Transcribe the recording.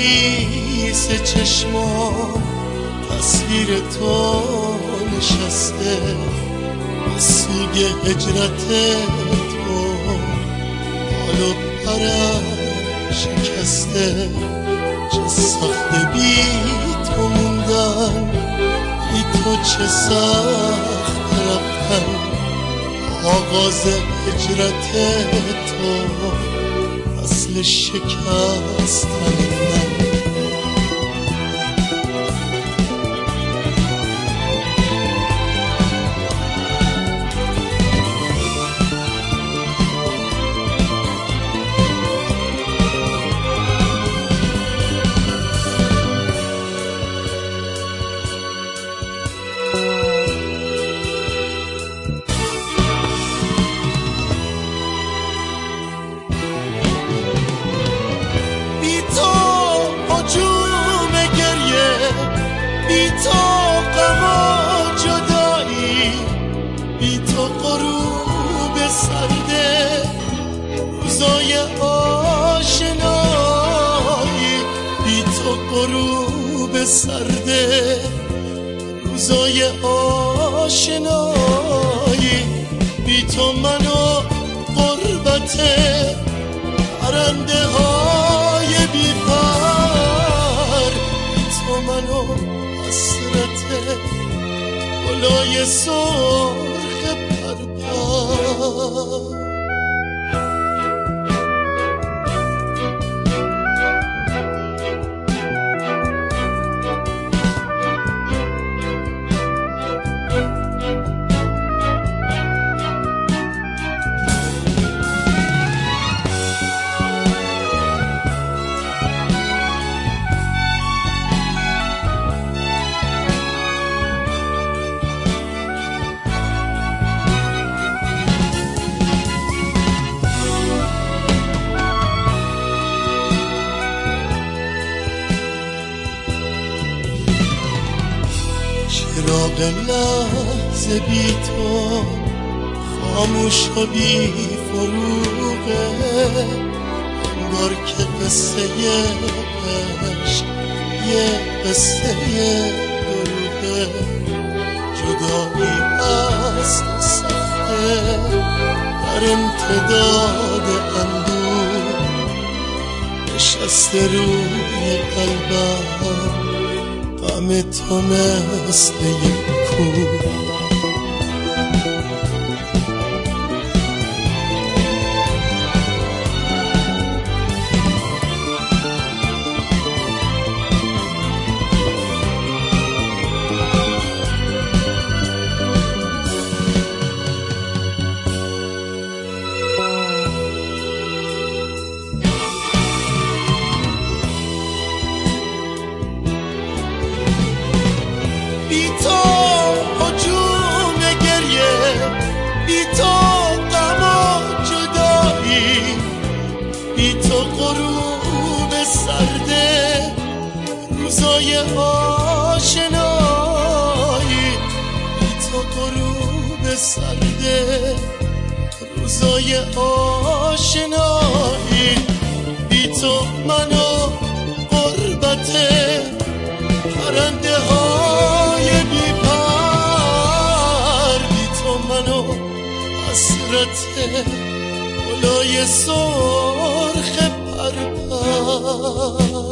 خیس چشمام تصویر تو نشسته، سوگ هجرت تو حال و پرم شکسته. چه سخت بی تو موندن، بی تو چه سخت رفتن. آغاز هجرت تو اصل شکستن من. بی تو غم و جدایی، بی تو غروب سرده روزای آشنایی، بی تو غروب سرده روزای آشنایی. بی تو من و غربت پرنده های بی پر، بی تو من و حسرت گلای سرخ پرپر. چراغ لحظه بی تو خاموش و بی فروغه، انگار که قصه عشق یه قصه دروغه. جدایی هست سخته در امتداد اندوه، نشسته روی قلبم غم تو مثل یک کوه. بی تو هجوم گریه، بی تو غم و جدایی، بی تو غروب سرده روزای آشنایی، بی تو غروب سرده روزای آشنایی. بی تو من و غربت پرنده های بی پر، بی تو من و حسرت گلای سرخ پرپر.